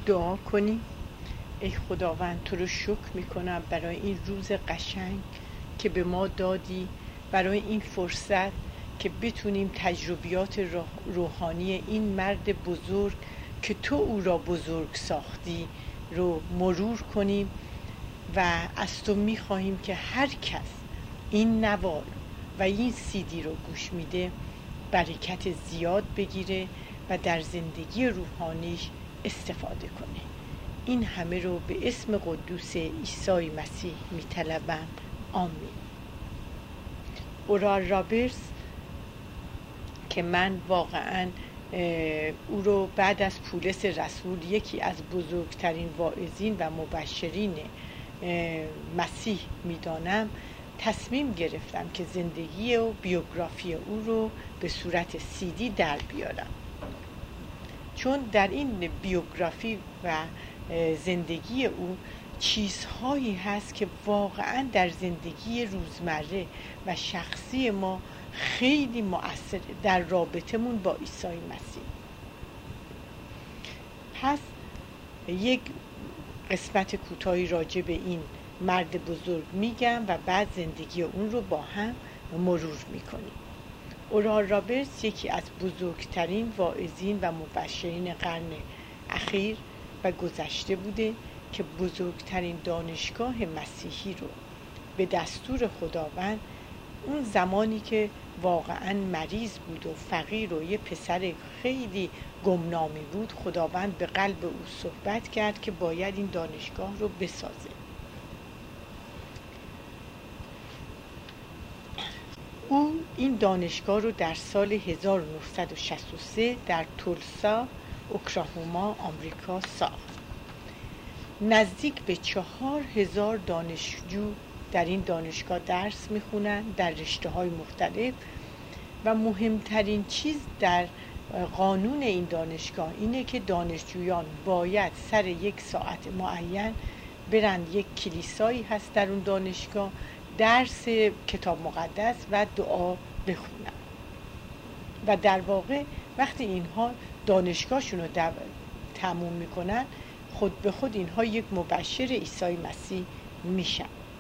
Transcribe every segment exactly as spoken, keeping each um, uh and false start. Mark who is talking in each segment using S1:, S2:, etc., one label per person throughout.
S1: دعا کنیم. ای خداوند تو رو شکر میکنم برای این روز قشنگ که به ما دادی، برای این فرصت که بتونیم تجربیات روحانی این مرد بزرگ که تو او را بزرگ ساختی رو مرور کنیم و از تو میخواهیم که هر کس این نوار و این سیدی رو گوش میده برکت زیاد بگیره و در زندگی روحانیش استفاده کنه. این همه رو به اسم قدوس عیسی مسیح میطلبم. آمین. اورال رابرز که من واقعا او رو بعد از پولس رسول یکی از بزرگترین واعظین و مبشرین مسیح میدانم، تصمیم گرفتم که زندگی و بیوگرافی او رو به صورت سیدی در بیارم، چون در این بیوگرافی و زندگی او چیزهایی هست که واقعا در زندگی روزمره و شخصی ما خیلی مؤثره در رابطمون با عیسی مسیح. پس یک قسمت کوتاهی راجع به این مرد بزرگ میگم و بعد زندگی اون رو با هم مرور میکنیم. اورال رابرز یکی از بزرگترین واعظین و مبشرین قرن اخیر و گذشته بوده که بزرگترین دانشگاه مسیحی رو به دستور خداوند، اون زمانی که واقعا مریض بود و فقیر و یه پسر خیلی گمنامی بود، خداوند به قلب او صحبت کرد که باید این دانشگاه رو بسازه. او این دانشگاه رو در سال هزار و نهصد و شصت و سه در تولسا، اوکلاهوما، آمریکا ساخت. نزدیک به چهار هزار دانشجو در این دانشگاه درس میخونن در رشته‌های مختلف و مهمترین چیز در قانون این دانشگاه اینه که دانشجویان باید سر یک ساعت معین برن یک کلیسایی هست در اون دانشگاه، درس کتاب مقدس و دعا بخونن و در واقع وقتی اینها دانشگاهشون رو تموم میکنن خود به خود اینها یک مبشر عیسی مسیح میشن.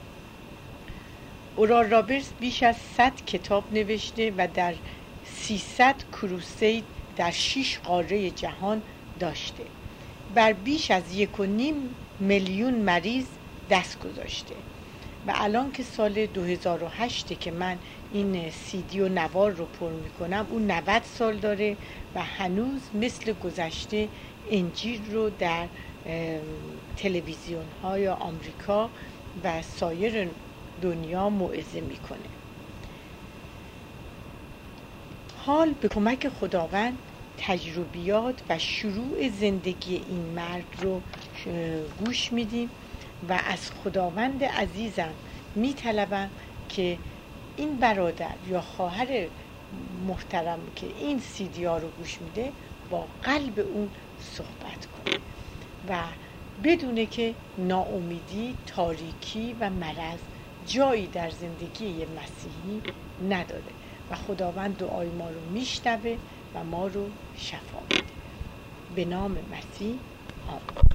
S1: اورال رابرز بیش از صد کتاب نوشته و در سیصد کروسید در شش قاره جهان داشته. بر بیش از یک و نیم میلیون مریض دست گذاشته و الان که سال دو هزار و هشت که من این سیدی و نوار رو پر میکنم، اون نود سال داره و هنوز مثل گذشته انجیل رو در تلویزیون های آمریکا و سایر دنیا موعظه میکنه. حال به کمک خداوند تجربیات و شروع زندگی این مرد رو گوش میدیم و از خداوند عزیزم میطلبم که این برادر یا خواهر محترم که این سیدی ها رو گوش میده با قلب اون صحبت کنه و بدونه که ناامیدی، تاریکی و مرض جایی در زندگی مسیحی نداره و خداوند دعای ما رو میشنوه و ما رو شفا میده. به نام مسیح آمین.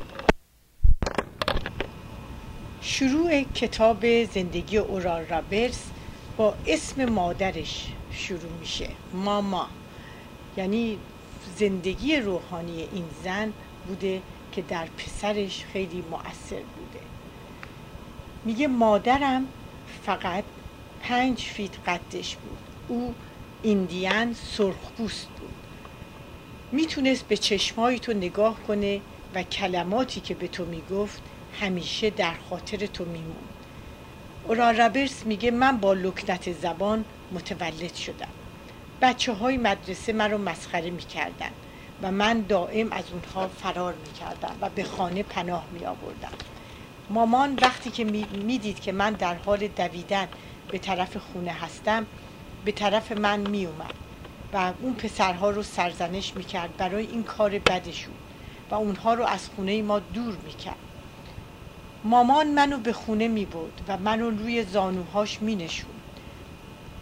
S1: شروع کتاب زندگی اورال رابرز با اسم مادرش شروع میشه، ماما، یعنی زندگی روحانی این زن بوده که در پسرش خیلی مؤثر بوده. میگه مادرم فقط پنج فیت قدش بود. او ایندیان سرخپوست بود. میتونست به چشمای تو نگاه کنه و کلماتی که به تو میگفت همیشه در خاطر تو میمون. اورال رابرز میگه من با لکنت زبان متولد شدم. بچه های مدرسه من رو مسخره میکردن و من دائم از اونها فرار میکردم و به خانه پناه میآوردم. مامان وقتی که میدید که من در حال دویدن به طرف خونه هستم به طرف من میومد و اون پسرها رو سرزنش میکرد برای این کار بدشون و اونها رو از خونه ما دور میکرد. مامان منو به خونه میبرد و منو روی زانوهاش مینشوند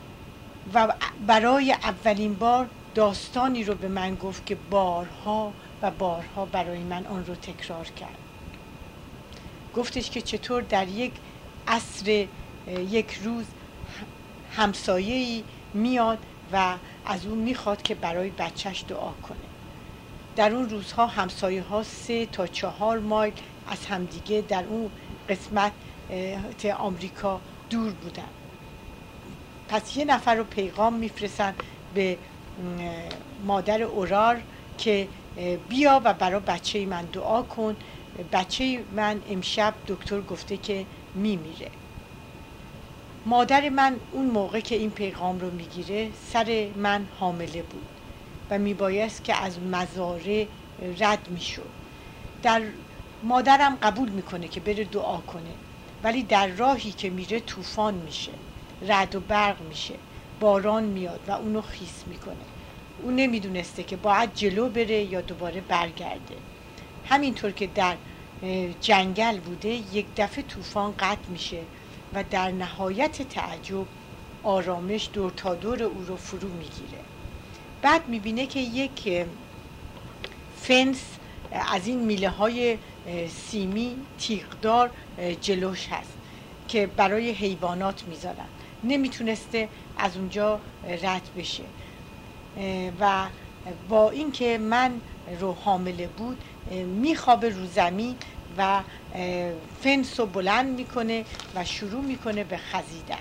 S1: و برای اولین بار داستانی رو به من گفت که بارها و بارها برای من آن رو تکرار کرد. گفتش که چطور در یک عصر یک روز همسایه‌ای میاد و از اون میخواد که برای بچهش دعا کنه. در اون روزها همسایه ها سه تا چهار مایل از همدیگه در اون قسمت آمریکا دور بودن. پس یه نفر رو پیغام میفرستن به مادر اورار که بیا و برای بچه من دعا کن، بچه من امشب دکتر گفته که میمیره. مادر من اون موقع که این پیغام رو میگیره سر من حامله بود و میبایست که از مزاره رد میشد. در مادرم قبول میکنه که بره دعا کنه، ولی در راهی که میره طوفان میشه، رعد و برق میشه، باران میاد و اونو خیس میکنه. اون نمیدونسته که باید جلو بره یا دوباره برگرده. همینطور که در جنگل بوده یک دفعه طوفان قطع میشه و در نهایت تعجب آرامش دور تا دور او رو فرو میگیره. بعد میبینه که یک فنس از این میله های سیمی تیغدار جلوش هست که برای حیوانات میذارن. نمیتونسته از اونجا رد بشه و با اینکه من رو حامله بود میخوابه رو زمین و فنس رو بلند میکنه و شروع میکنه به خزیدن.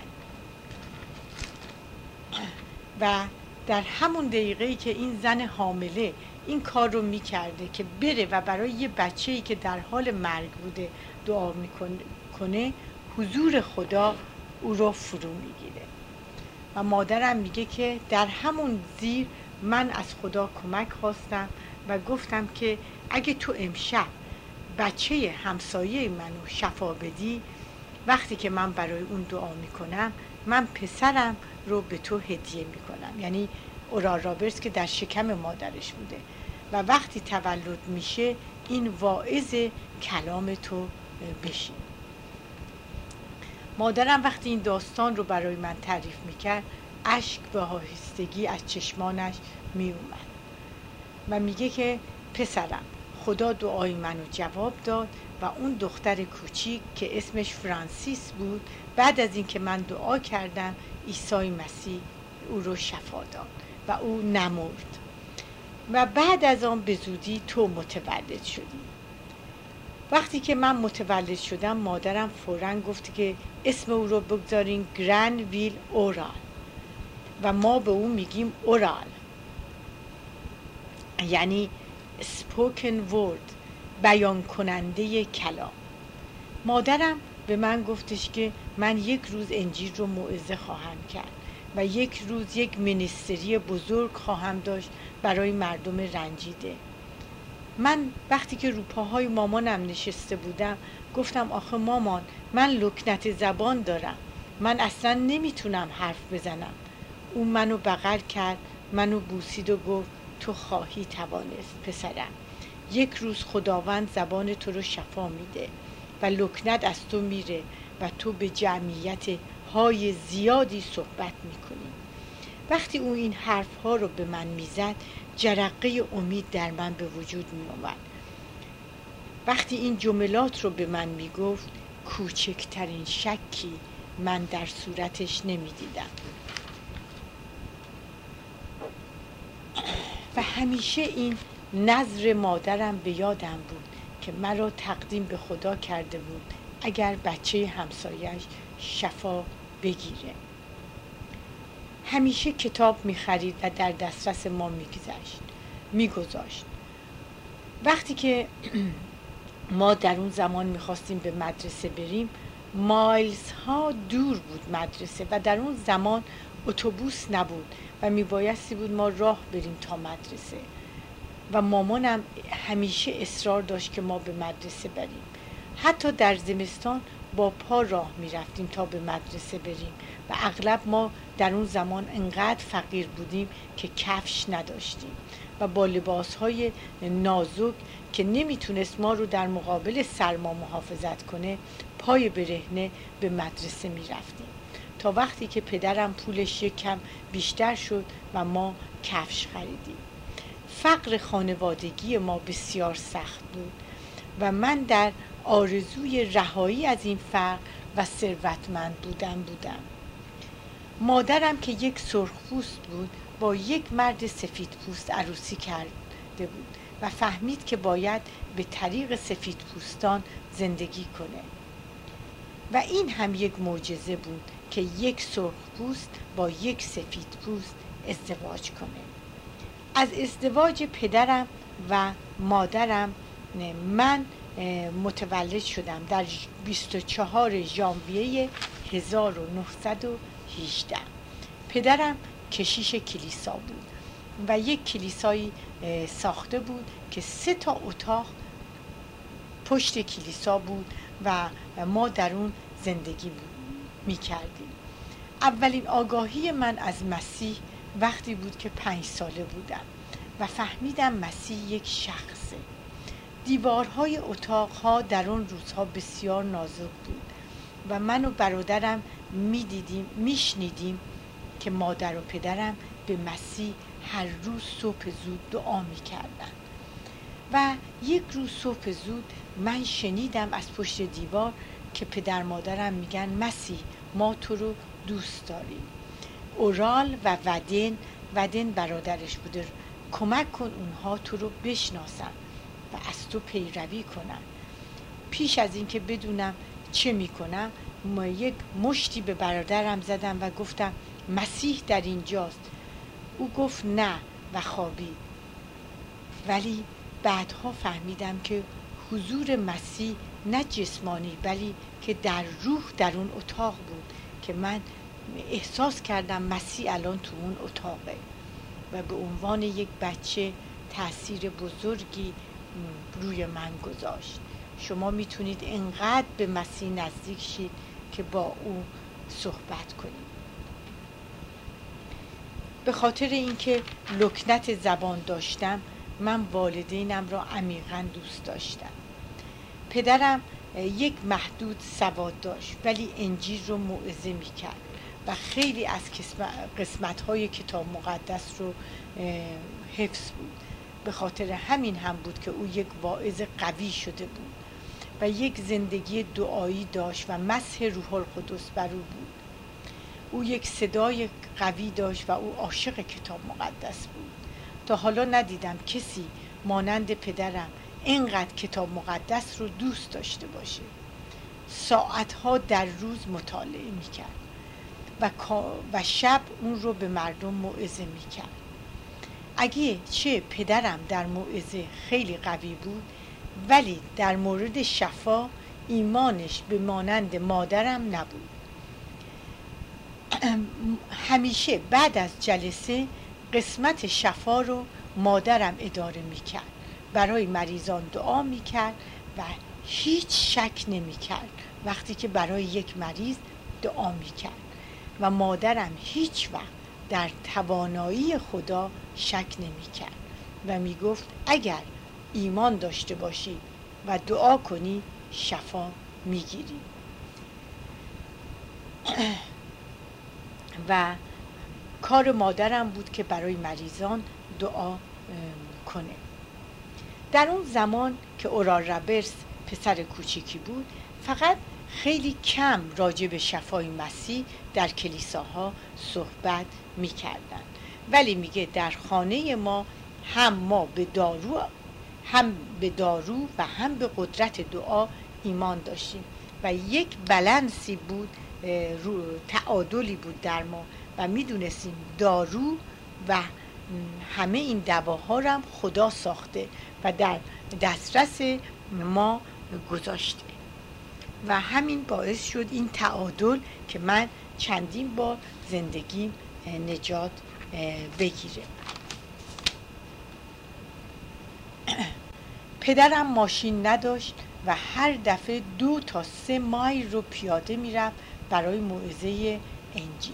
S1: و در همون دقیقه‌ای که این زن حامله این کار رو میکرده که بره و برای یه بچه‌ای که در حال مرگ بوده دعا میکنه، حضور خدا او رو فرو میگیره. و مادرم میگه که در همون زیر من از خدا کمک خواستم و گفتم که اگه تو امشب بچه همسایه منو شفا بدی، وقتی که من برای اون دعا میکنم من پسرم رو به تو هدیه میکنم. یعنی اورار رابرتس که در شکم مادرش بوده و وقتی تولد میشه این واعظ کلام تو بشین. مادرم وقتی این داستان رو برای من تعریف میکرد اشک به آهستگی از چشمانش میومد و میگه که پسرم، خدا دعای منو جواب داد و اون دختر کوچیک که اسمش فرانسیس بود بعد از اینکه من دعا کردم عیسی مسیح او رو شفا داد و او نمرد و بعد از آن به زودی تو متولد شدی. وقتی که من متولد شدم مادرم فوراً گفت که اسم او رو بگذارین گرانویل اورال و ما به او میگیم اورال، یعنی spoken word، بیان کننده کلام. مادرم به من گفتش که من یک روز انجیل رو موعظه خواهم کرد و یک روز یک منیستری بزرگ خواهم داشت برای مردم رنجیده. من وقتی که رو پاهای مامانم نشسته بودم گفتم آخه مامان، من لکنت زبان دارم، من اصلا نمیتونم حرف بزنم. اون منو بغل کرد، منو بوسید و گفت تو خواهی توانست پسرم. یک روز خداوند زبان تو رو شفا میده و لکنت از تو میره و تو به جمعیت های زیادی صحبت میکنی. وقتی او این حرف ها رو به من میزد جرقه امید در من به وجود می آمد. وقتی این جملات رو به من میگفت کوچکترین شکی من در صورتش نمیدیدم و همیشه این نظر مادرم به یادم بود که مرا تقدیم به خدا کرده بود اگر بچه همسایش شفا بگیره. همیشه کتاب می‌خرید و در دسترس ما می‌گذاشت می‌گذاشت. وقتی که ما در اون زمان می‌خواستیم به مدرسه بریم مایلز ها دور بود مدرسه و در اون زمان اتوبوس نبود و میبایستی بود ما راه بریم تا مدرسه و مامانم همیشه اصرار داشت که ما به مدرسه بریم. حتی در زمستان با پا راه میرفتیم تا به مدرسه بریم و اغلب ما در اون زمان انقدر فقیر بودیم که کفش نداشتیم و با لباسهای نازک که نمیتونست ما رو در مقابل سرما محافظت کنه پای برهنه به مدرسه میرفتیم تا وقتی که پدرم پولش یک کم بیشتر شد و ما کفش خریدیم. فقر خانوادگی ما بسیار سخت بود و من در آرزوی رهایی از این فقر و ثروتمند بودن بودم. مادرم که یک سرخپوست بود با یک مرد سفیدپوست عروسی کرده بود و فهمید که باید به طریق سفیدپوستان زندگی کنه و این هم یک معجزه بود که یک سرخپوست با یک سفیدپوست ازدواج کنه. از ازدواج پدرم و مادرم من متولد شدم در بیست و چهارم ژانویه هزار و نهصد و هجده. پدرم کشیش کلیسا بود و یک کلیسایی ساخته بود که سه تا اتاق پشت کلیسا بود و ما در اون زندگی می کردیم. اولین آگاهی من از مسیح وقتی بود که پنج ساله بودم و فهمیدم مسیح یک شخصه. دیوارهای اتاقها در اون روزها بسیار نازک بود و من و برادرم می دیدیم می شنیدیم که مادر و پدرم به مسیح هر روز صبح زود دعا می کردن. و یک روز صبح زود من شنیدم از پشت دیوار که پدر مادرم میگن مسیح ما تو رو دوست داریم. اورال و ودن ودن برادرش بوده، کمک کن اونها تو رو بشناسن و از تو پیروی کنن. پیش از اینکه بدونم چه میکنم ما یک مشتی به برادرم زدم و گفتم مسیح در اینجاست. او گفت نه و خوابید. ولی بعدها فهمیدم که حضور مسیح نه جسمانی ولی که در روح در اون اتاق بود که من احساس کردم مسیح الان تو اون اتاقه و به عنوان یک بچه تأثیر بزرگی روی من گذاشت. شما میتونید انقدر به مسیح نزدیک شید که با او صحبت کنید. به خاطر اینکه لکنت زبان داشتم من والدینم را عمیقاً دوست داشتم. پدرم یک محدود سواد داشت ولی انجیل رو موعظه میکرد و خیلی از قسمت‌های کتاب مقدس رو حفظ بود. به خاطر همین هم بود که او یک واعظ قوی شده بود و یک زندگی دعایی داشت و مسح روح القدس بر او بود. او یک صدای قوی داشت و او عاشق کتاب مقدس بود. تا حالا ندیدم کسی مانند پدرم اینقدر کتاب مقدس رو دوست داشته باشه. ساعتها در روز مطالعه میکرد و, و شب اون رو به مردم موعظه میکرد. اگه چه پدرم در موعظه خیلی قوی بود ولی در مورد شفا ایمانش به مانند مادرم نبود. همیشه بعد از جلسه قسمت شفا رو مادرم اداره میکرد، برای مریضان دعا میکرد و هیچ شک نمیکرد وقتی که برای یک مریض دعا میکرد و مادرم هیچ وقت در توانایی خدا شک نمیکرد و میگفت اگر ایمان داشته باشی و دعا کنی شفا میگیری. و کار مادرم بود که برای مریضان دعا کنه. در اون زمان که اورال رابرز پسر کوچیکی بود فقط خیلی کم راجع به شفای مسیح در کلیساها صحبت می‌کردن، ولی میگه در خانه ما هم ما به دارو هم به دارو و هم به قدرت دعا ایمان داشتیم و یک بالانسی بود، تعادلی بود در ما و میدونستیم دارو و همه این دواها رو هم خدا ساخته و در دسترس ما گذاشته و همین باعث شد این تعادل که من چندین بار زندگیم نجات بگیره. پدرم ماشین نداشت و هر دفعه دو تا سه مایل رو پیاده میرفت برای موعظه انجیل.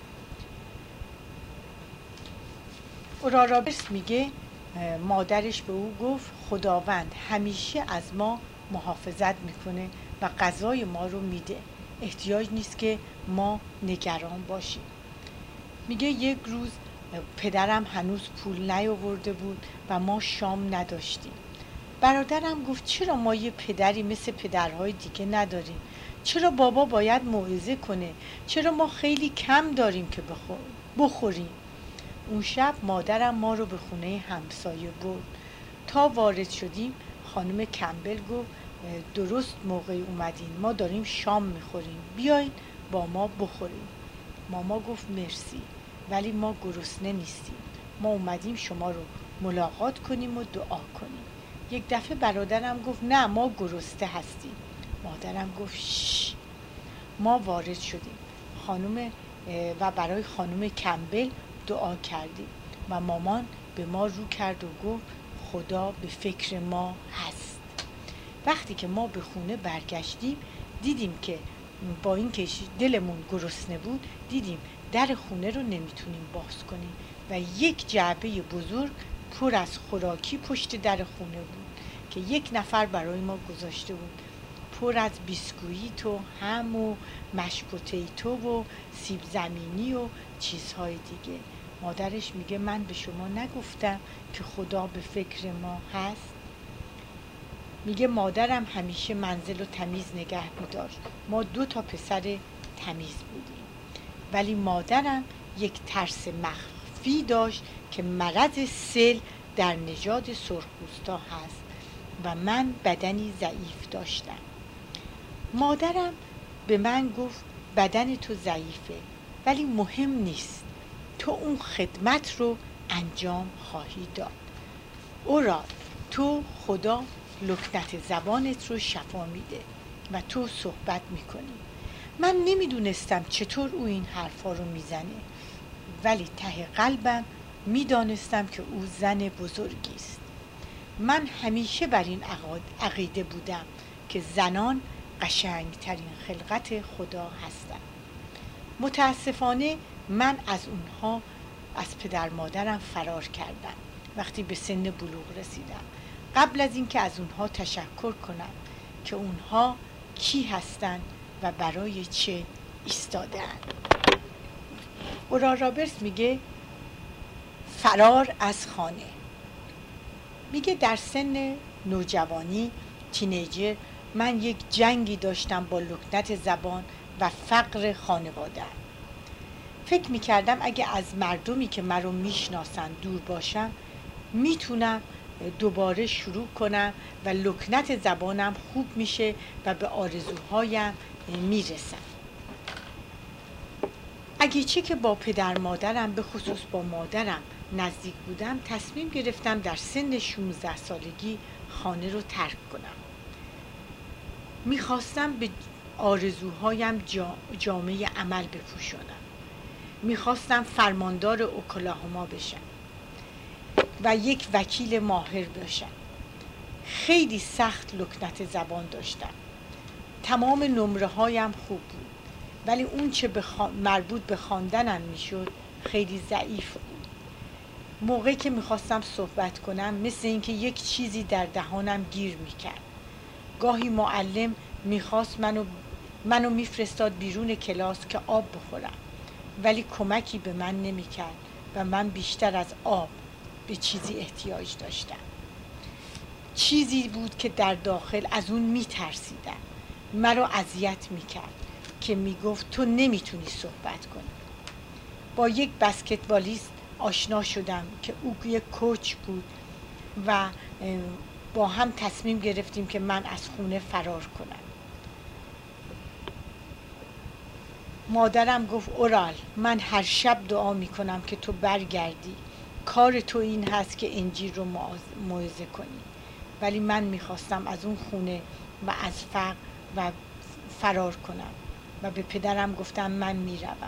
S1: اورال رابرز میگه مادرش به او گفت خداوند همیشه از ما محافظت میکنه و غذای ما رو میده، احتیاج نیست که ما نگران باشیم. میگه یک روز پدرم هنوز پول نیاورده بود و ما شام نداشتیم. برادرم گفت چرا ما یه پدری مثل پدرهای دیگه نداریم؟ چرا بابا باید موعظه کنه؟ چرا ما خیلی کم داریم که بخوریم؟ اون شب مادرم ما رو به خونه همسایه برد. تا وارد شدیم خانم کمبل گفت درست موقع اومدین، ما داریم شام میخوریم، بیاین با ما بخوریم. ماما گفت مرسی، ولی ما گرسنه نیستیم، ما اومدیم شما رو ملاقات کنیم و دعا کنیم. یک دفعه برادرم گفت نه ما گرسنه هستیم. مادرم گفت شش. ما وارد شدیم خانم و برای خانم کمبل دعا کردیم و مامان به ما رو کرد و گفت خدا به فکر ما هست. وقتی که ما به خونه برگشتیم دیدیم که با اینکه دلمون گرسنه بود دیدیم در خونه رو نمیتونیم باز کنیم و یک جعبه بزرگ پر از خوراکی پشت در خونه بود که یک نفر برای ما گذاشته بود، پر از بیسکویت و هم و مش پوتیتو و سیب زمینی و چیزهای دیگه. مادرش میگه من به شما نگفتم که خدا به فکر ما هست؟ میگه مادرم همیشه منزل رو تمیز نگه می‌داشت. ما دو تا پسر تمیز بودیم، ولی مادرم یک ترس مخفی داشت که مرض سل در نژاد سرخپوستا هست و من بدنی ضعیف داشتم. مادرم به من گفت بدن تو ضعیفه ولی مهم نیست، تو اون خدمت رو انجام خواهی داد. اورال تو خدا لکنت زبانت رو شفا میده و تو صحبت میکنی. من نمیدونستم چطور او این حرفا رو میزنه، ولی ته قلبم میدانستم که او زن بزرگی است. من همیشه بر این عقیده بودم که زنان قشنگترین خلقت خدا هستند. متاسفانه من از اونها، از پدر مادرم فرار کردم وقتی به سن بلوغ رسیدم، قبل از اینکه از اونها تشکر کنم که اونها کی هستند و برای چه ایستاده‌اند. اورال رابرتس میگه فرار از خانه. میگه در سن نوجوانی، تینیجر، من یک جنگی داشتم با لکنت زبان و فقر خانواده. فکر میکردم اگه از مردمی که من رو میشناسن دور باشم میتونم دوباره شروع کنم و لکنت زبانم خوب میشه و به آرزوهایم میرسم. اگه چه که با پدر مادرم، به خصوص با مادرم نزدیک بودم، تصمیم گرفتم در سن شانزده سالگی خانه رو ترک کنم. میخواستم به آرزوهایم جامعه عمل بپوشانم. میخواستم فرماندار اوکلاهوما بشم و یک وکیل ماهر باشم. خیلی سخت لکنت زبان داشتم. تمام نمره هایم خوب بود، ولی اون چه بخوا... مربوط به خواندنم میشد خیلی ضعیف بود. موقعی که میخواستم صحبت کنم مثل اینکه یک چیزی در دهانم گیر میکرد. گاهی معلم میخواست منو منو میفرستاد بیرون کلاس که آب بخورم، ولی کمکی به من نمیکرد و من بیشتر از آب به چیزی احتیاج داشتم. چیزی بود که در داخل از اون میترسیدم، مرا اذیت میکرد که میگفت تو نمیتونی صحبت کنی. با یک بسکتبالیست آشنا شدم که او یک کوچ بود و با هم تصمیم گرفتیم که من از خونه فرار کنم. مادرم گفت اورال، من هر شب دعا میکنم که تو برگردی، کار تو این هست که انجیل رو موعظه کنی، ولی من میخواستم از اون خونه و از فقر و فرار کنم و به پدرم گفتم من میروم.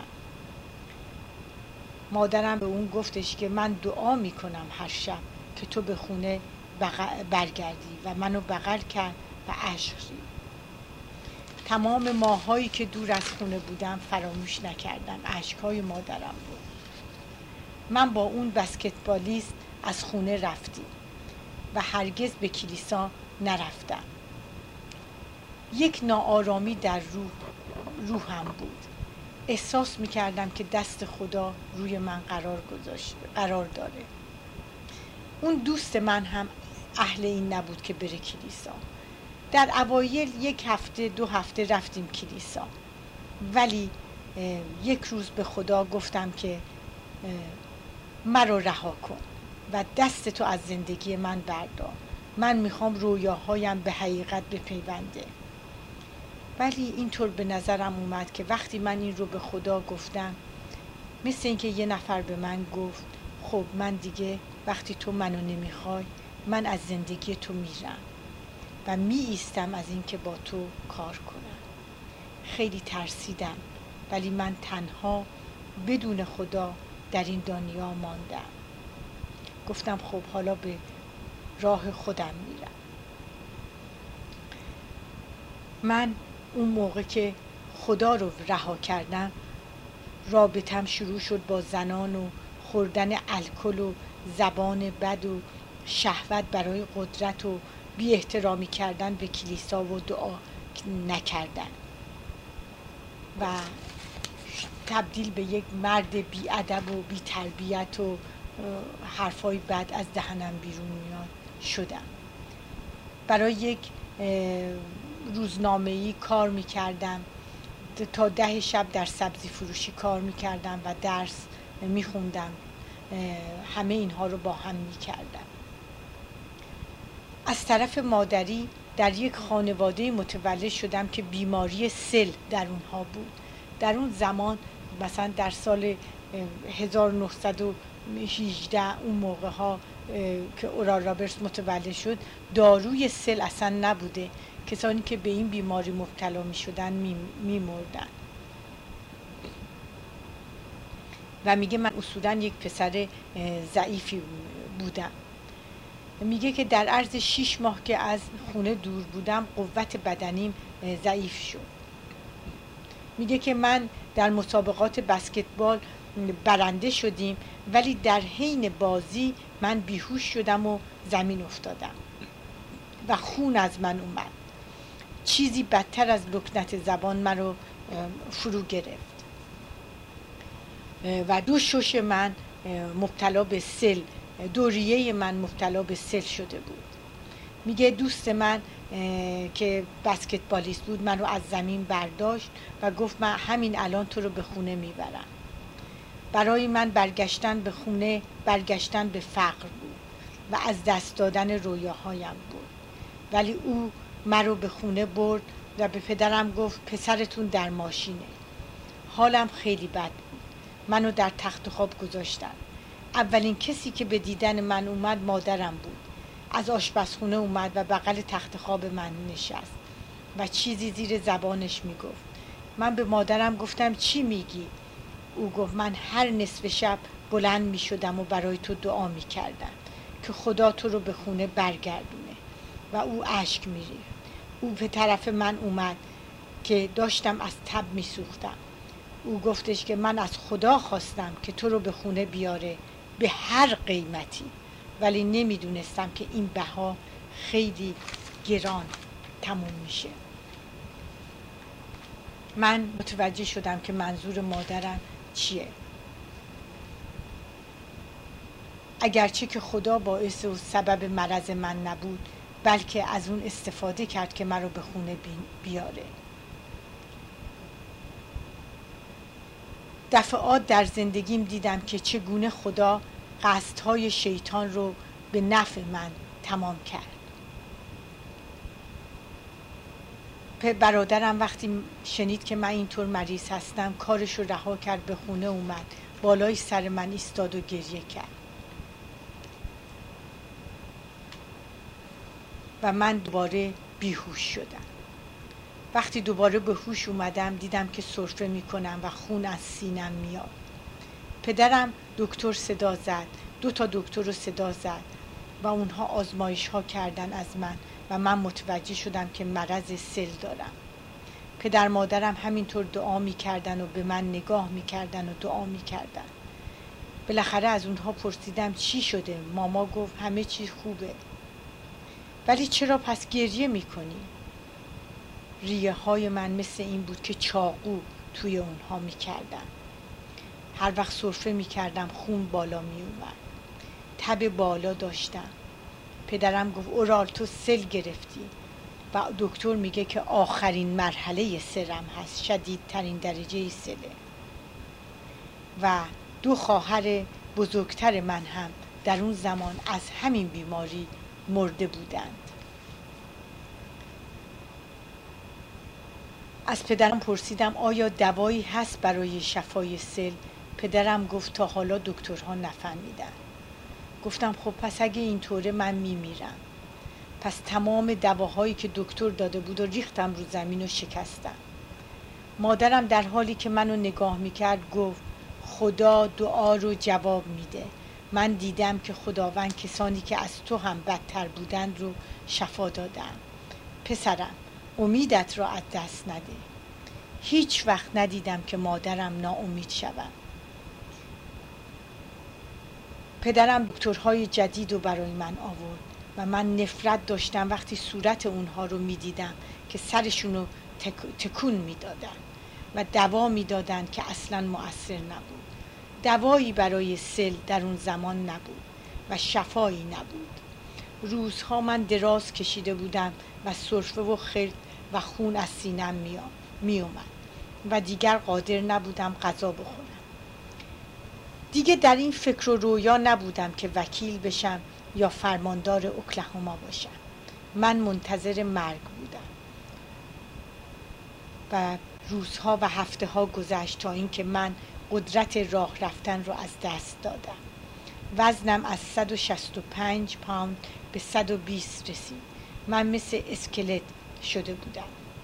S1: مادرم به اون گفتش که من دعا میکنم هر شب که تو به خونه برگردی و منو بغل کرد و اشک ریخت. تمام ماهایی که دور از خونه بودم فراموش نکردم، اشکهای مادرم بود. من با اون بسکتبالیست از خونه رفتیم و هرگز به کلیسا نرفتم. یک ناآرامی در روح روحم بود. احساس میکردم که دست خدا روی من قرار گذاشته قرار داره. اون دوست من هم اهل این نبود که بره کلیسا. در اوایل یک هفته دو هفته رفتیم کلیسا، ولی یک روز به خدا گفتم که مرا رها کن و دست تو از زندگی من بردار. من میخوام رویاهایم به حقیقت بپیونده. ولی اینطور به نظرم اومد که وقتی من این رو به خدا گفتم، مثل اینکه یه نفر به من گفت خب من دیگه وقتی تو منو نمیخوای، من از زندگی تو میرم و می ایستم از اینکه با تو کار کنم. خیلی ترسیدم، ولی من تنها بدون خدا در این دنیا ماندم. گفتم خب حالا به راه خودم میرم. من اون موقع که خدا رو رها کردم، رابطم شروع شد با زنان و خوردن الکل و زبان بد و شهوت برای قدرت و بی احترامی کردن به کلیسا و دعا نکردن و تبدیل به یک مرد بی ادب و بی تربیت و حرفای بد از دهنم بیرون میاد شدم. برای یک روزنامه‌ای کار میکردم، تا ده شب در سبزی فروشی کار میکردم و درس میخوندم. همه اینها رو با هم میکردم. از طرف مادری در یک خانواده متولد شدم که بیماری سل در اونها بود. در اون زمان مثلا در سال هزار و نهصد و هجده اون موقع ها که اورال رابرتس متولد شد، داروی سل اصلا نبوده. کسانی که به این بیماری مبتلا می شدن می, می مردن. و میگه من اصولا یک پسر ضعیفی بودم. میگه که در عرض شش ماه که از خونه دور بودم قوت بدنیم ضعیف شد. میگه که من در مسابقات بسکتبال برنده شدیم، ولی در حین بازی من بیهوش شدم و زمین افتادم و خون از من اومد. چیزی بدتر از لکنت زبان من رو فرو گرفت و دو شش من مبتلا به سل، دوریه من مبتلا به سل شده بود. میگه دوست من که بسکتبالیست بود من رو از زمین برداشت و گفت من همین الان تو رو به خونه میبرم. برای من برگشتن به خونه برگشتن به فقر بود و از دست دادن رویاهایم بود. ولی او من رو به خونه برد و به پدرم گفت پسرتون در ماشینه. حالم خیلی بد بود. منو در تخت خواب گذاشتن. اولین کسی که به دیدن من اومد مادرم بود. از آشپزخونه اومد و بغل تخت خواب من نشست و چیزی زیر زبانش میگفت. من به مادرم گفتم چی میگی؟ او گفت من هر نصف شب بلند میشدم و برای تو دعا میکردم که خدا تو رو به خونه برگردونه و او اشک میریخت. او به طرف من اومد که داشتم از تب میسوختم. او گفتش که من از خدا خواستم که تو رو به خونه بیاره به هر قیمتی، ولی نمیدونستم که این بها خیلی گران تموم میشه. من متوجه شدم که منظور مادرم چیه. اگرچه که خدا باعث و سبب مرض من نبود، بلکه از اون استفاده کرد که من رو به خونه بیاره. دفعات در زندگیم دیدم که چگونه خدا قصدهای شیطان رو به نفع من تمام کرد. برادرم وقتی شنید که من اینطور مریض هستم کارش رو رها کرد، به خونه اومد، بالای سر من ایستاد و گریه کرد و من دوباره بیهوش شدم. وقتی دوباره به هوش اومدم دیدم که سرفه میکنم و خون از سینم میاد. پدرم دکتر صدا زد، دو تا دکتر رو صدا زد و اونها آزمایش ها کردن از من و من متوجه شدم که مرض سل دارم. پدر مادرم همینطور دعا میکردن و به من نگاه میکردن و دعا میکردن. بالاخره از اونها پرسیدم چی شده؟ ماما گفت همه چیز خوبه. ولی چرا پس گریه میکنی؟ ریه های من مثل این بود که چاقو توی اونها میکردم. هر وقت سرفه میکردم خون بالا میومد. تب بالا داشتم. پدرم گفت اورال تو سل گرفتی و دکتر میگه که آخرین مرحله سرم هست، شدیدترین درجه سله. و دو خواهر بزرگتر من هم در اون زمان از همین بیماری مرده بودند. از پدرم پرسیدم آیا دوایی هست برای شفای سل؟ پدرم گفت تا حالا دکترها نفهمیدن. گفتم خب پس اگه اینطوره من میمیرم. پس تمام دواهایی که دکتر داده بود و ریختم رو زمین و شکستم. مادرم در حالی که منو نگاه میکرد گفت خدا دعا رو جواب میده. من دیدم که خداوند کسانی که از تو هم بدتر بودند رو شفا دادن. پسرم امیدت را از دست نده. هیچ وقت ندیدم که مادرم ناامید شود. پدرم دکترهای جدید رو برای من آورد و من نفرت داشتم وقتی صورت اونها رو میدیدم که سرشون رو تک... تکون میدادن و دوا میدادن که اصلا مؤثر نبود. دوایی برای سل در اون زمان نبود و شفایی نبود. روزها من دراز کشیده بودم و سرفه و خرد و خون از سینم می اومد و دیگر قادر نبودم غذا بخورم. دیگه در این فکر و رویا نبودم که وکیل بشم یا فرماندار اوکلاهوما باشم. من منتظر مرگ بودم و روزها و هفته ها گذشت تا اینکه من قدرت راه رفتن رو از دست دادم. وزنم از صد و شصت و پنج پوند به صد و بیست رسید. من مثل اسکلت شده بودم.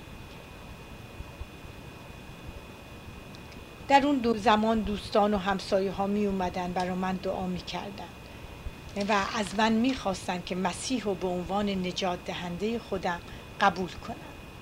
S1: در اون دو زمان دوستان و همسایه ها می اومدن برای من دعا می کردن و از من می خواستن که مسیح رو به عنوان نجات دهنده خودم قبول کنم.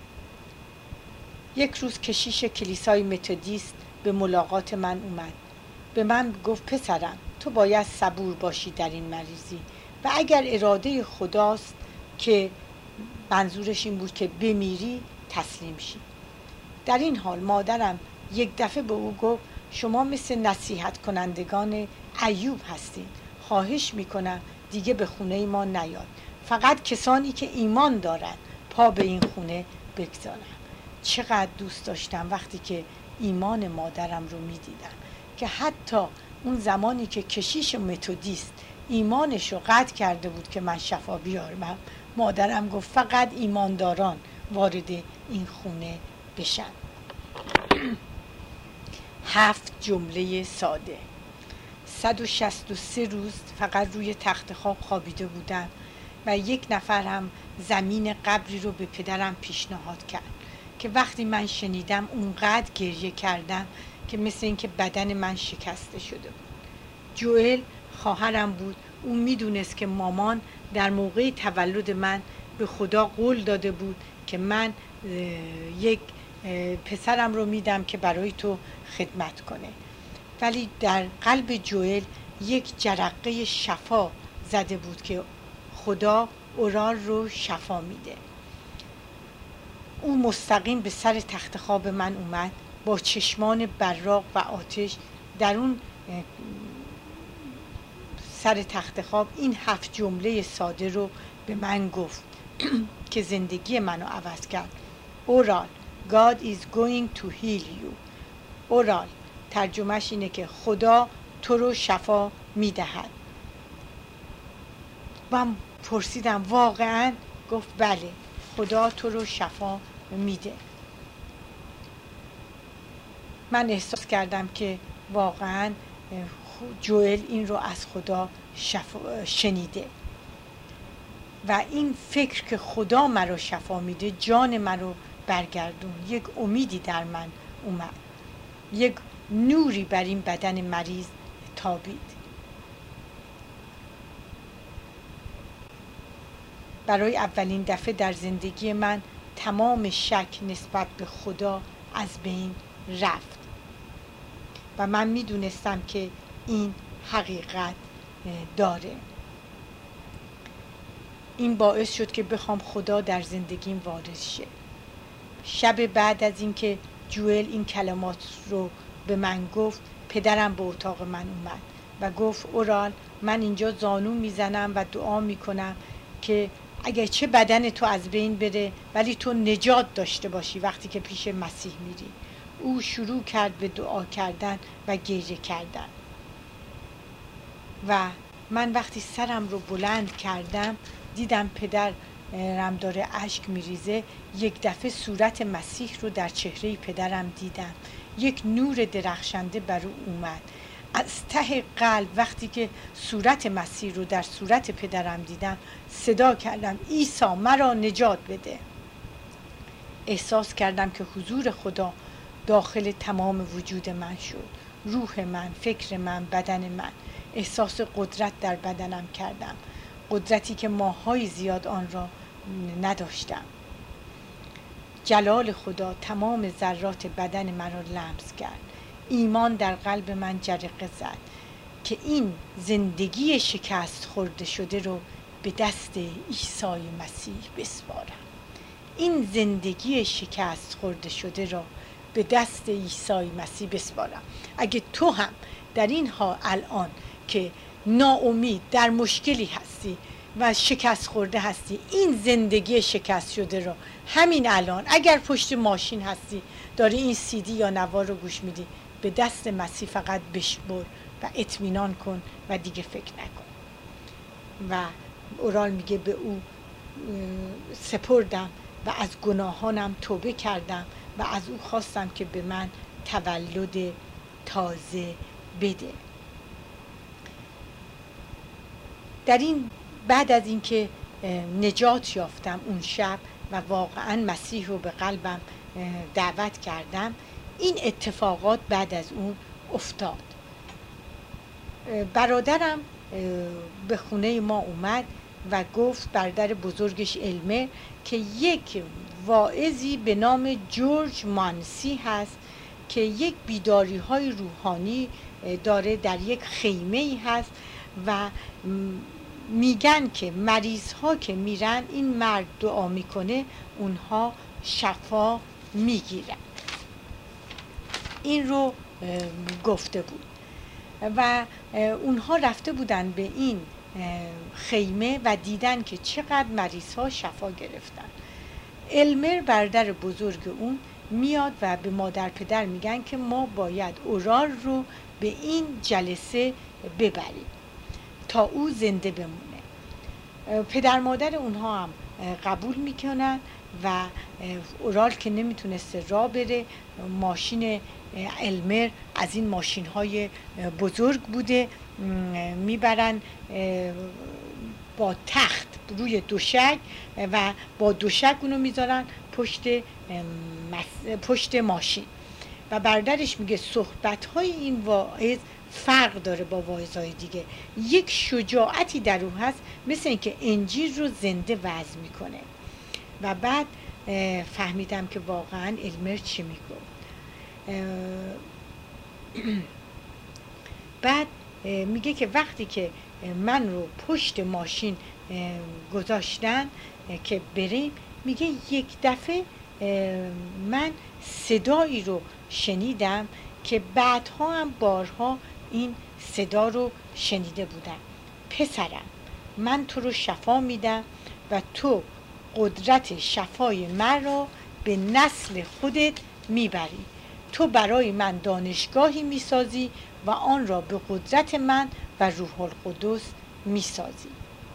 S1: یک روز کشیش کلیسای متدیست به ملاقات من اومد. به من گفت پسرم تو باید صبور باشی در این مریضی و اگر اراده خداست که منظورش این بود که بمیری تسلیم شی. در این حال مادرم یک دفعه به او گفت شما مثل نصیحت کنندگان ایوب هستین. خواهش میکنم دیگه به خونه ما نیاد. فقط کسانی که ایمان دارن پا به این خونه بگذارن. چقدر دوست داشتم وقتی که ایمان مادرم رو میدیدم که حتی اون زمانی که کشیش متدیست ایمانش رو قطع کرده بود که من شفا بیارم، مادرم گفت فقط ایمانداران وارد این خونه بشن. هفت جمله ساده. صد و شصت و سه روز فقط روی تخت خواب خوابیده بودم و یک نفر هم زمین قبری رو به پدرم پیشنهاد کرد که وقتی من شنیدم اونقدر گریه کردم که مثل این که بدن من شکسته شده بود. جوئل خواهرم بود. اون میدونست که مامان در موقع تولد من به خدا قول داده بود که من یک پسرم رو میدم که برای تو خدمت کنه. ولی در قلب جوئل یک جرقه شفا زده بود که خدا اورال رو شفا میده. او مستقیم به سر تخت خواب من اومد با چشمان براق و آتش. در اون سر تخت خواب این هفت جمله ساده رو به من گفت که زندگی منو عوض کرد. اورال God is going to heal you. اورال ترجمهش اینه که خدا تو رو شفا میدهد. من پرسیدم واقعا؟ گفت بله خدا تو رو شفا میده. من احساس کردم که واقعا جوئل این رو از خدا شفا شنیده و این فکر که خدا مرا شفا میده جان مرا برگردون. یک امیدی در من اومد. یک نوری بر این بدن مریض تابید. برای اولین دفعه در زندگی من تمام شک نسبت به خدا از بین رفت و من میدونستم که این حقیقت داره. این باعث شد که بخوام خدا در زندگیم وارد شه. شب بعد از اینکه جوئل این کلمات رو به من گفت، پدرم به اتاق من اومد و گفت اورال من اینجا زانو میزنم و دعا میکنم که اگه چه بدن تو از بین بره ولی تو نجات داشته باشی وقتی که پیش مسیح میری. او شروع کرد به دعا کردن و گریه کردن و من وقتی سرم رو بلند کردم دیدم پدرم داره اشک میریزه. یک دفعه صورت مسیح رو در چهره پدرم دیدم. یک نور درخشنده بر او اومد. از ته قلب وقتی که صورت مسیح رو در صورت پدرم دیدم صدا کردم عیسی مرا نجات بده. احساس کردم که حضور خدا داخل تمام وجود من شد. روح من، فکر من، بدن من. احساس قدرت در بدنم کردم، قدرتی که ماهای زیاد آن را نداشتم. جلال خدا تمام ذرات بدن من را لمس کرد. ایمان در قلب من جرقه زد که این زندگی شکست خورده شده رو به دست عیسی مسیح بسپارم. این زندگی شکست خورده شده را به دست عیسی مسیح بسپارم. اگه تو هم در این حال الان که ناامید در مشکلی هستی و شکست خورده هستی، این زندگی شکست شده رو همین الان اگر پشت ماشین هستی داری این سی دی یا نوار رو گوش میدی، به دست مسیح فقط بشبر و اطمینان کن و دیگه فکر نکن. و اورال میگه به او سپردم و از گناهانم توبه کردم و از او خواستم که به من تولد تازه بده. در این بعد از اینکه نجات یافتم اون شب و واقعا مسیح رو به قلبم دعوت کردم، این اتفاقات بعد از اون افتاد. برادرم به خونه ما اومد و گفت، برادر بزرگش علمه، که یک واعظی به نام جورج مانسی هست که یک بیداری های روحانی داره، در یک خیمه ای هست و میگن که مریض ها که میرن این مرد دعا میکنه اونها شفا میگیرن. این رو گفته بود و اونها رفته بودن به این خیمه و دیدن که چقدر مریض ها شفا گرفتن. علمر برادر بزرگ اون میاد و به مادر پدر میگن که ما باید اورال رو به این جلسه ببریم تا او زنده بمونه. پدر مادر اونها هم قبول میکنن و اورال که نمیتونسته راه بره، ماشین علمر از این ماشین های بزرگ بوده، میبرن با تخت روی دوشک و با دوشک اونو میذارن پشت پشت ماشین و برادرش میگه صحبت های این واعظ فرق داره با واعظای دیگه. یک شجاعتی در اون هست، مثل اینکه انجیل رو زنده وعظ میکنه. و بعد فهمیدم که واقعا علمر چی میگفت. بعد میگه که وقتی که من رو پشت ماشین گذاشتن که بریم، میگه یک دفعه من صدایی رو شنیدم که بعدها هم بارها این صدا رو شنیده بودم: پسرم، من تو رو شفا میدم و تو قدرت شفای من را به نسل خودت میبری. تو برای من دانشگاهی میسازی و آن را به قدرت من و روح القدس میسازی.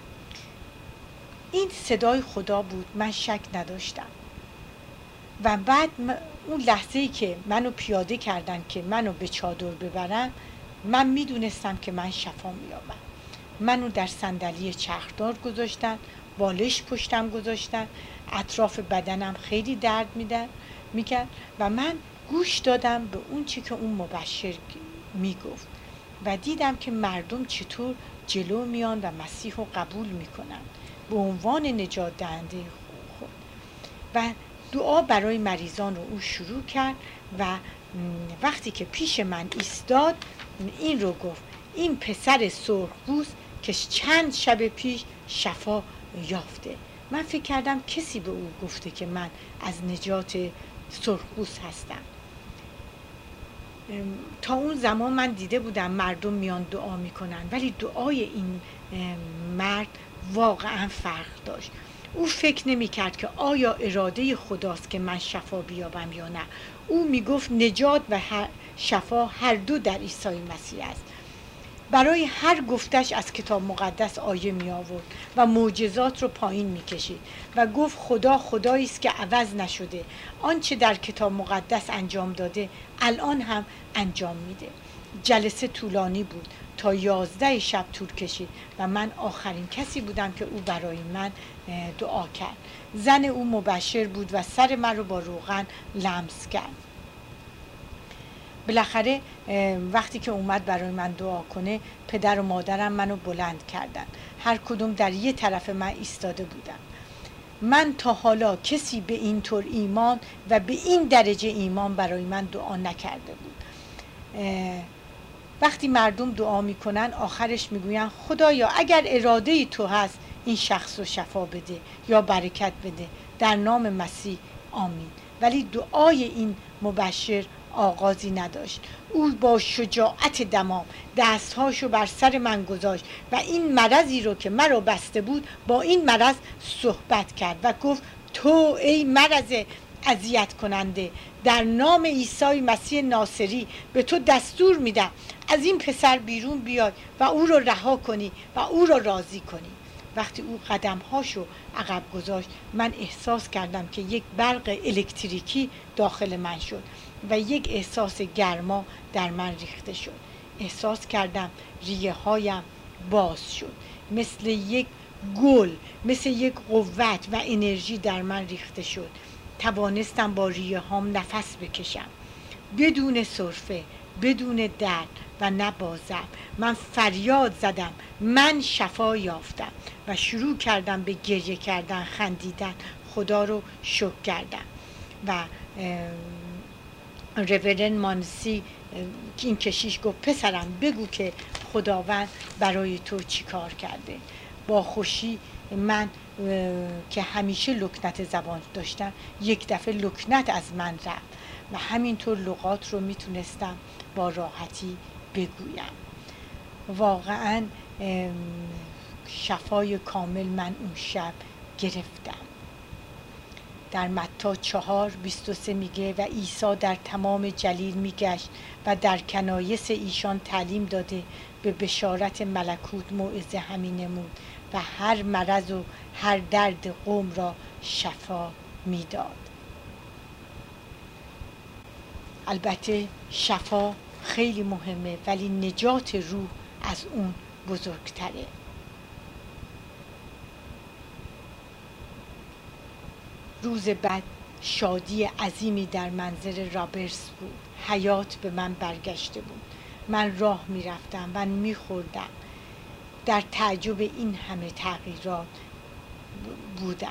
S1: این صدای خدا بود، من شک نداشتم. و بعد اون لحظه‌ای که منو پیاده کردن که منو به چادر ببرن، من میدونستم که من شفا مییابم. منو در صندلی چرخدار گذاشتن، بالش پشتم گذاشتن، اطراف بدنم خیلی درد میدن میکرد و من گوش دادم به اون چی که اون مبشر میگفت و دیدم که مردم چطور جلو میان و مسیح رو قبول میکنن به عنوان نجات دهنده خود. و دعا برای مریضان رو او شروع کرد و وقتی که پیش من ایستاد این رو گفت: این پسر سرخپوست که چند شب پیش شفا یافته. من فکر کردم کسی به او گفته که من از نجات سرخپوست هستم. تا اون زمان من دیده بودم مردم میان دعا میکنن، ولی دعای این مرد واقعا فرق داشت. او فکر نمی کرد که آیا اراده خداست که من شفا بیابم یا نه. او می گفت نجات و شفا هر دو در عیسی مسیح است. برای هر گفتش از کتاب مقدس آیه می آورد و معجزات رو پایین می کشید و گفت خدا خدایی است که عوض نشده، آنچه در کتاب مقدس انجام داده الان هم انجام میده. جلسه طولانی بود، تا یازده شب طول کشید و من آخرین کسی بودم که او برای من دعا کرد. زن او مبشر بود و سر من رو با روغن لمس کرد. بالاخره وقتی که اومد برای من دعا کنه، پدر و مادرم منو بلند کردن. هر کدوم در یه طرف من ایستاده بودن. من تا حالا کسی به این طور ایمان و به این درجه ایمان برای من دعا نکرده بود. وقتی مردم دعا میکنن آخرش میگوین خدایا اگر اراده تو هست این شخص رو شفا بده یا برکت بده، در نام مسیح آمین. ولی دعای این مبشر آغازی نداشت. او با شجاعت دمام دستهاشو بر سر من گذاشت و این مرضی رو که مرا بسته بود با این مرض صحبت کرد و گفت تو ای مرض اذیت کننده، در نام عیسی مسیح ناصری به تو دستور میدم از این پسر بیرون بیای و او رو رها کنی و او رو راضی کنی. وقتی او قدمهاشو عقب گذاشت من احساس کردم که یک برق الکتریکی داخل من شد و یک احساس گرما در من ریخته شد. احساس کردم ریه هایم باز شد، مثل یک گل، مثل یک قوت و انرژی در من ریخته شد. توانستم با ریه هام نفس بکشم بدون سرفه، بدون درد و نه با ضعف. من فریاد زدم من شفا یافتم و شروع کردم به گریه کردن، خندیدن، خدا رو شکر کردم. و رورن مانسی این کشیش گفت پسرم بگو که خداوند برای تو چی کار کرده. با خوشی من که همیشه لکنت زبان داشتم یک دفعه لکنت از من رفت و همینطور لغات رو میتونستم با راحتی بگویم. واقعا شفای کامل من اون شب گرفتم. در متی چهار بیست و سه میگه و عیسی در تمام جلیل میگشت و در کنایس ایشان تعلیم داده، به بشارت ملکوت موعظه همی نمود و هر مرض و هر درد قوم را شفا میداد. البته شفا خیلی مهمه ولی نجات روح از اون بزرگتره. روز بعد شادی عظیمی در منزل رابرس بود. حیات به من برگشته بود. من راه می رفتم و می خوردم. در تعجب این همه تغییرات بودم.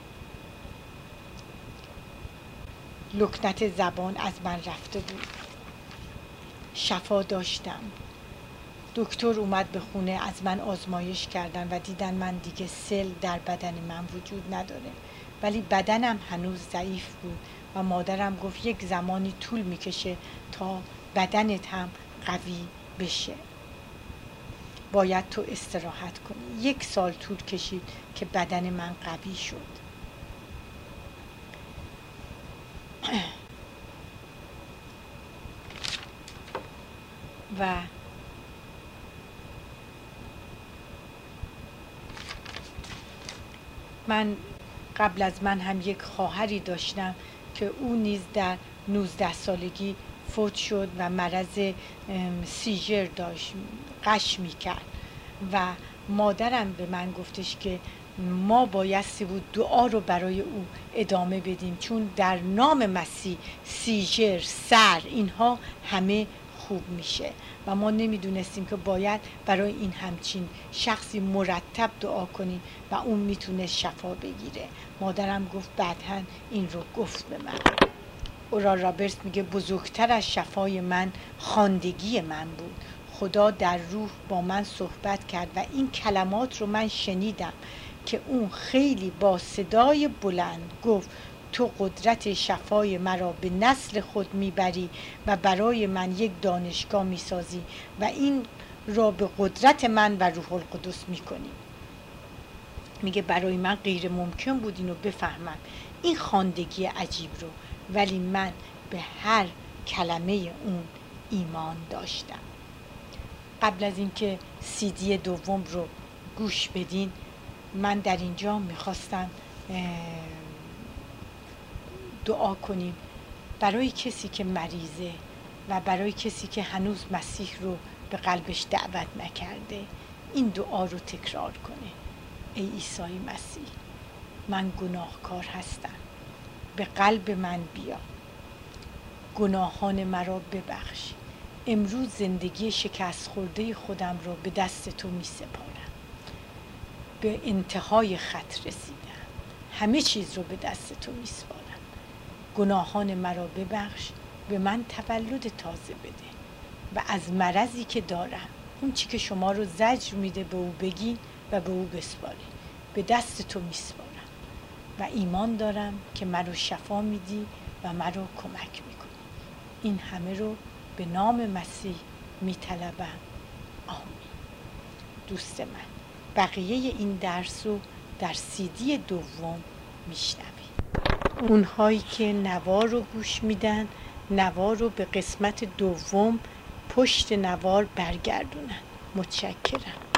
S1: لکنت زبان از من رفته بود. شفا داشتم. دکتر اومد به خونه، از من آزمایش کردن و دیدن من دیگه سل در بدن من وجود نداره، ولی بدنم هنوز ضعیف بود و مادرم گفت یک زمانی طول میکشه تا بدنت هم قوی بشه، باید تو استراحت کنی. یک سال طول کشید که بدن من قوی شد. و من قبل از من هم یک خواهری داشتم که او نیز در نوزده سالگی فوت شد و مرض سیژر داشت، قش میکرد و مادرم به من گفتش که ما بایستی بود دعا رو برای او ادامه بدیم، چون در نام مسیح سیژر، سر، اینها همه خوب میشه و ما نمیدونستیم که باید برای این همچین شخصی مرتب دعا کنیم و اون میتونه شفا بگیره. مادرم گفت بعداً این رو گفت به من. اورال رابرتس میگه بزرگتر از شفای من خواندگی من بود. خدا در روح با من صحبت کرد و این کلمات رو من شنیدم که اون خیلی با صدای بلند گفت تو قدرت شفای مرا به نسل خود میبری و برای من یک دانشگاه میسازی و این را به قدرت من و روح القدس میکنی. میگه برای من غیر ممکن بود اینو بفهمم، این خواندگی عجیب رو، ولی من به هر کلمه اون ایمان داشتم. قبل از اینکه سی دی دوم رو گوش بدین، من در اینجا میخواستم دعا کنیم برای کسی که مریضه و برای کسی که هنوز مسیح رو به قلبش دعوت نکرده. این دعا رو تکرار کنه. ای عیسی مسیح، من گناهکار هستم، به قلب من بیا، گناهان مرا ببخش. امروز زندگی شکست خورده خودم را به دست تو می سپارم. به انتهای خط رسیدم، همه چیز رو به دست تو می سپارم. گناهان مرا ببخش، به من تولد تازه بده و از مرضی که دارم، اون چی که شما رو زجر میده به او بگین و به او بسپارین. به دست تو می سپارم و ایمان دارم که مرا شفا میدی و مرا کمک میکنی. این همه رو به نام مسیح میطلبم. آمین. دوست من، بقیه این درس رو در سی دی دوم میشنوید. اونهایی که نوار رو گوش میدن، نوار رو به قسمت دوم پشت نوار برگردونن. متشکرم.